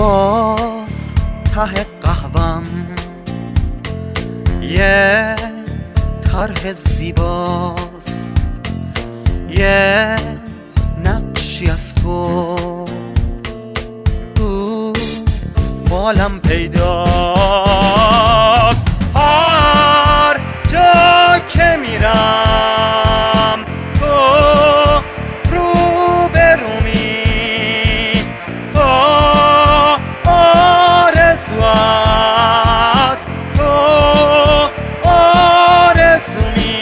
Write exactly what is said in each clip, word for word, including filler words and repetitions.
باز ته قهوم یه طرح زیباست، یه نقشی از تو تو فالم پیداست. هر جا که میرم تو رو برومی، تو آرزو است، تو آرزومی.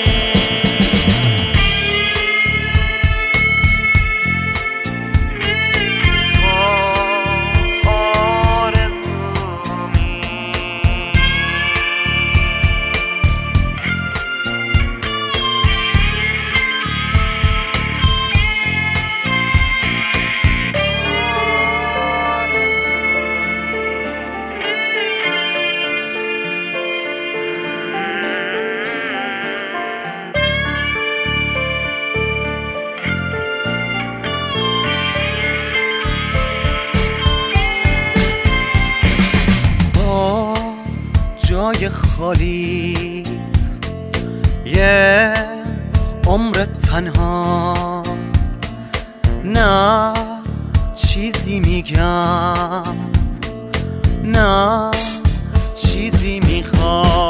جای خالیت یه عمر تنها، نه چیزی میگم نه چیزی میخوام.